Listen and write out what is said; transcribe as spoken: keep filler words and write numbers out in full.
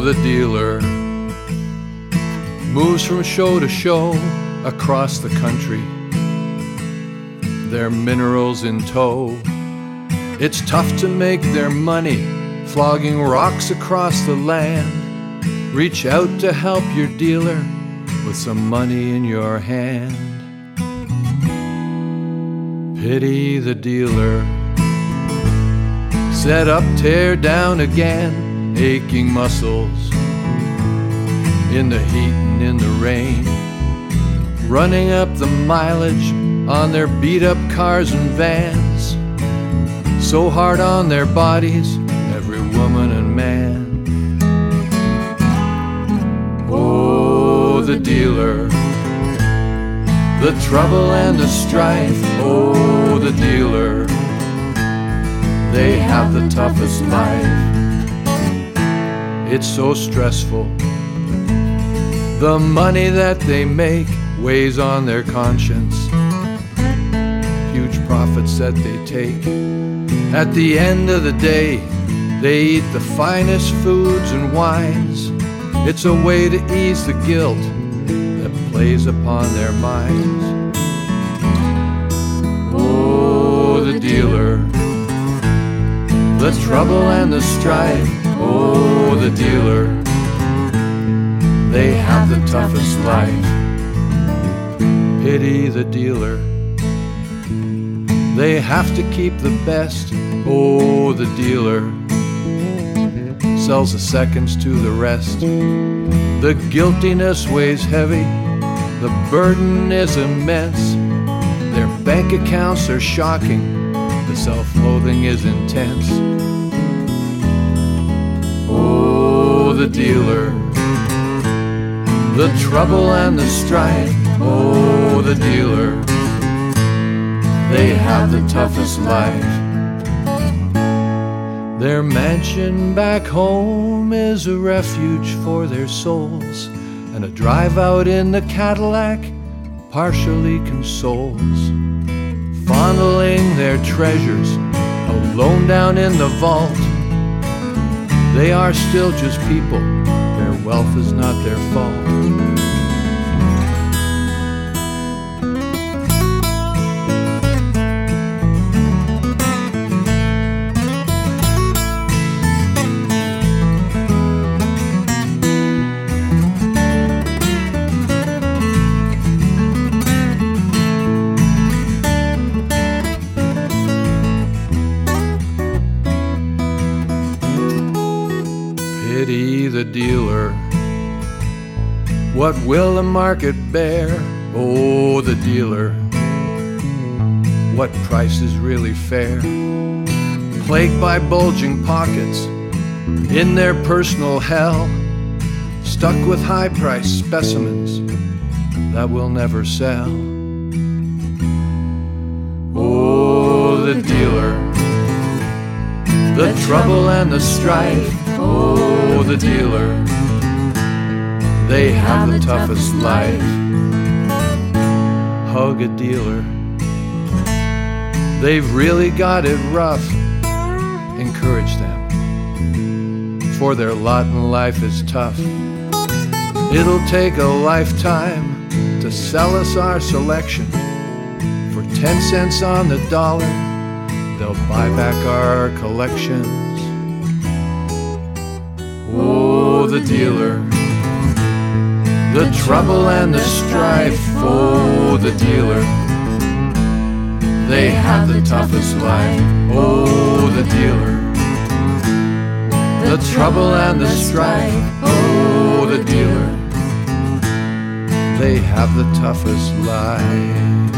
the dealer moves from show to show across the country, their minerals in tow. It's tough to make their money, flogging rocks across the land. Reach out to help your dealer with some money in your hand. Pity the dealer. Set up, tear down again, aching muscles in the heat and in the rain, running up the mileage on their beat-up cars and vans, so hard on their bodies, every woman and man. Oh, the dealer, the trouble and the strife. Oh, the dealer, they have the toughest life. It's so stressful. The money that they make weighs on their conscience. Huge profits that they take. At the end of the day, they eat the finest foods and wines. It's a way to ease the guilt that plays upon their minds. Oh, the dealer, the trouble and the strife. Oh, the dealer, they have the toughest life. Pity the dealer. They have to keep the best. Oh, the dealer sells the seconds to the rest. The guiltiness weighs heavy, the burden is immense. Their bank accounts are shocking, the self-loathing is intense. Oh, the dealer, the trouble and the strife. Oh, the dealer, they have the toughest life. Their mansion back home is a refuge for their souls, and a drive out in the Cadillac partially consoles. Fondling their treasures, alone down in the vault, they are still just people, their wealth is not their fault. Pity the dealer. What will the market bear? Oh, the dealer, what price is really fair? Plagued by bulging pockets in their personal hell, stuck with high-priced specimens that will never sell. Oh, the dealer, the trouble and the strife. Oh, the dealer, they have the toughest life. Hug a dealer, they've really got it rough. Encourage them, for their lot in life is tough. It'll take a lifetime to sell us our selection. For ten cents on the dollar, they'll buy back our collections. Oh, the dealer, the trouble and the strife. Oh, the dealer, they have the toughest life. Oh, the dealer, the trouble and the strife. Oh, the dealer, they have the toughest life.